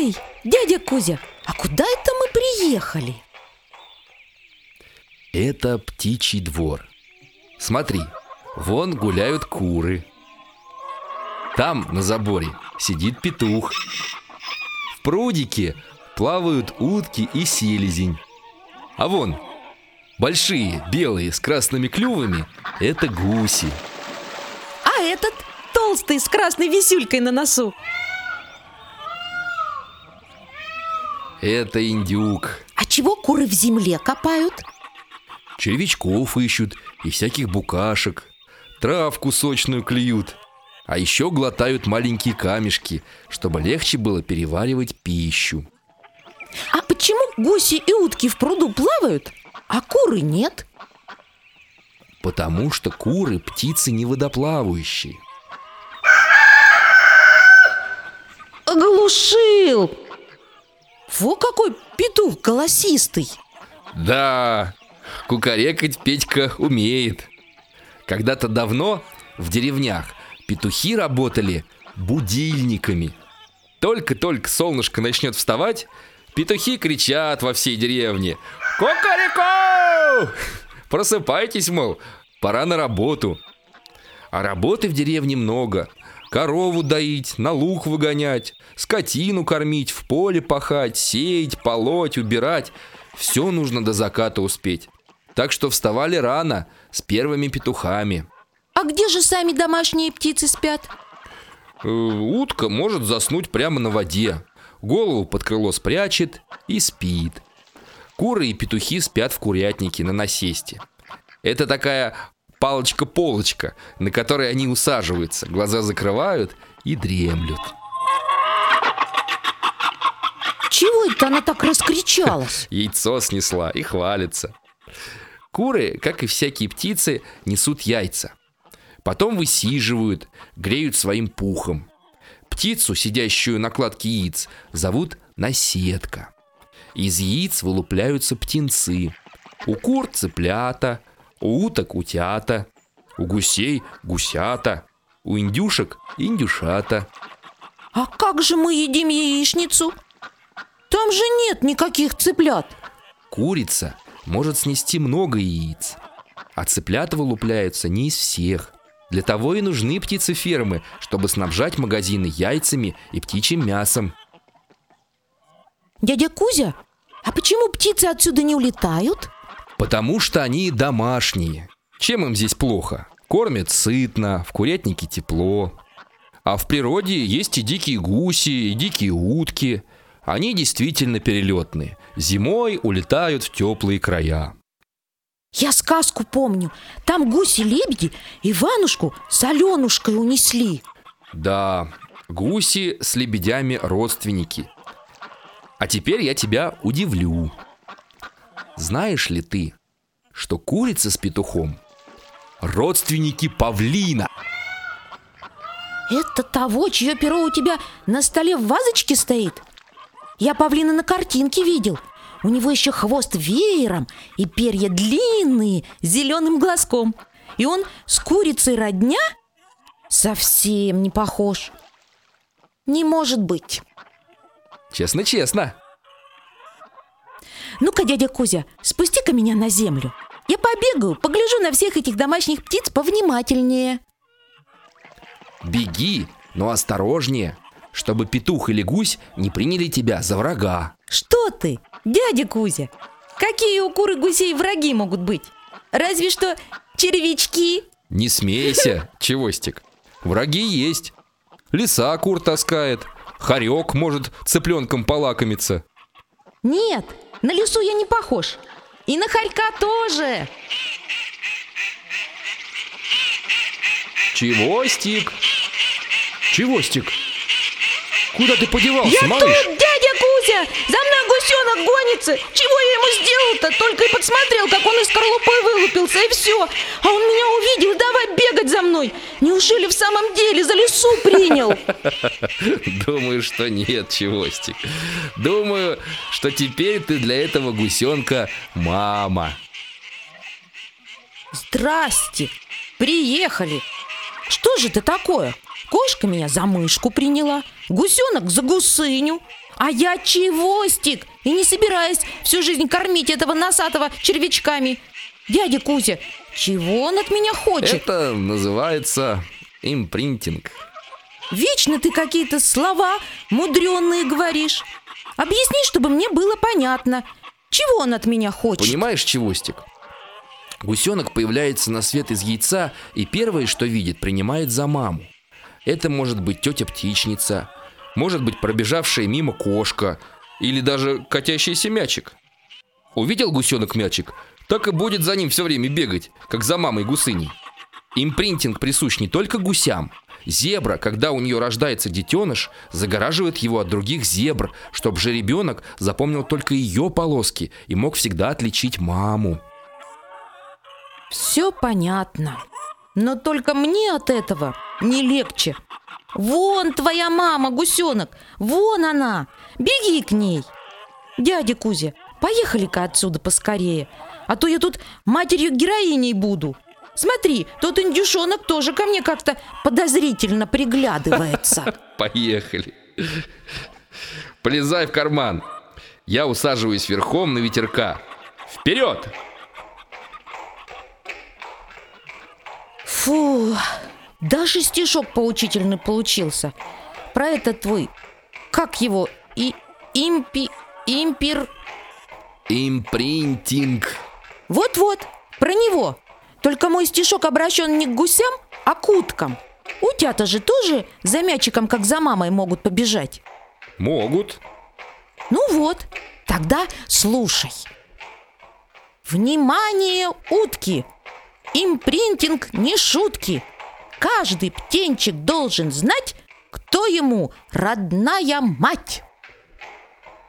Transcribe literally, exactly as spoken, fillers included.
Ой, дядя Кузя, а куда это мы приехали? Это птичий двор. Смотри, вон гуляют куры. Там на заборе сидит петух. В прудике плавают утки и селезень. А вон большие, белые, с красными клювами – это гуси. А этот толстый, с красной висюлькой на носу? Это индюк. А чего куры в земле копают? Червячков ищут и всяких букашек. Травку сочную клюют. А еще глотают маленькие камешки, чтобы легче было переваривать пищу. А почему гуси и утки в пруду плавают, а куры нет? Потому что куры птицы не водоплавающие. Оглушил! Во какой петух голосистый! Да, кукарекать Петька умеет. Когда-то давно в деревнях петухи работали будильниками. Только-только солнышко начнет вставать, петухи кричат во всей деревне: «Кукареку! Просыпайтесь, мол, пора на работу». А работы в деревне много. Корову доить, на луг выгонять, скотину кормить, в поле пахать, сеять, полоть, убирать. Все нужно до заката успеть. Так что вставали рано, с первыми петухами. А где же сами домашние птицы спят? Э, утка может заснуть прямо на воде. Голову под крыло спрячет и спит. Куры и петухи спят в курятнике на насесте. Это такая палочка-полочка, на которой они усаживаются, глаза закрывают и дремлют. Чего это она так раскричалась? Яйцо снесла и хвалится. Куры, как и всякие птицы, несут яйца. Потом высиживают, греют своим пухом. Птицу, сидящую на кладке яиц, зовут наседка. Из яиц вылупляются птенцы. У кур цыплята, у уток утята, у гусей гусята, у индюшек индюшата. А как же мы едим яичницу? Там же нет никаких цыплят. Курица может снести много яиц, а цыплята вылупляются не из всех. Для того и нужны птицефермы, чтобы снабжать магазины яйцами и птичьим мясом. Дядя Кузя, а почему птицы отсюда не улетают? Потому что они домашние. Чем им здесь плохо? Кормят сытно, в курятнике тепло. А в природе есть и дикие гуси, и дикие утки. Они действительно перелетные. Зимой улетают в теплые края. Я сказку помню. Там гуси-лебеди Иванушку с Аленушкой унесли. Да, гуси с лебедями родственники. А теперь я тебя удивлю. Знаешь ли ты, что курица с петухом родственники павлина? Это того, чье перо у тебя на столе в вазочке стоит? Я павлина на картинке видел. У него еще хвост веером и перья длинные, с зеленым глазком. И он с курицей родня? Совсем не похож. Не может быть. Честно-честно. Ну-ка, дядя Кузя, спусти-ка меня на землю. Я побегаю, погляжу на всех этих домашних птиц повнимательнее. Беги, но осторожнее, чтобы петух или гусь не приняли тебя за врага. Что ты, дядя Кузя? Какие у кур и гусей враги могут быть? Разве что червячки. Не смейся, Чевостик. Враги есть. Лиса кур таскает, хорек может цыпленком полакомиться. Нет, на лису я не похож. И на хорька тоже. Чевостик? Чевостик? Куда ты подевался, я малыш? Я тут, дядя Кузя! За мной гусенок гонится! Чего я ему сделал-то? Только и подсмотрел, как он из скорлупы вылупился, и все. А он меня увидел, и давай бегать за мной. Неужели в самом деле за лису принял? Думаю, что нет, Чевостик. Думаю, что теперь ты для этого гусенка мама. Здрасте! Приехали! Что же это такое? Кошка меня за мышку приняла, гусенок за гусыню, А я чевостик и не собираюсь всю жизнь кормить этого носатого червячками. Дядя Кузя, чего он от меня хочет? Это называется импринтинг. Вечно ты какие-то слова мудреные говоришь. Объясни, чтобы мне было понятно, чего он от меня хочет. Понимаешь, чевостик? Гусенок появляется на свет из яйца и первое, что видит, принимает за маму. Это может быть тетя-птичница, может быть пробежавшая мимо кошка или даже катящийся мячик. Увидел гусенок мячик, так и будет за ним все время бегать, как за мамой гусыней. Импринтинг присущ не только гусям. Зебра, когда у нее рождается детеныш, загораживает его от других зебр, чтобы же ребенок запомнил только ее полоски и мог всегда отличить маму. Все понятно, но только мне от этого не легче. Вон твоя мама, гусенок, вон она, беги к ней. Дядя Кузя, поехали-ка отсюда поскорее, а то я тут матерью-героиней буду. Смотри, тот индюшонок тоже ко мне как-то подозрительно приглядывается. Поехали. Полезай в карман. Я усаживаюсь верхом на ветерка. Вперед! Фу, даже стишок поучительный получился. Про этот твой, как его, и импи, импир... Импринтинг. Вот-вот, про него. Только мой стишок обращен не к гусям, а к уткам. Утята же тоже за мячиком, как за мамой, могут побежать. Могут. Ну вот, тогда слушай. Внимание, утки! Импринтинг не шутки. Каждый птенчик должен знать, кто ему родная мать.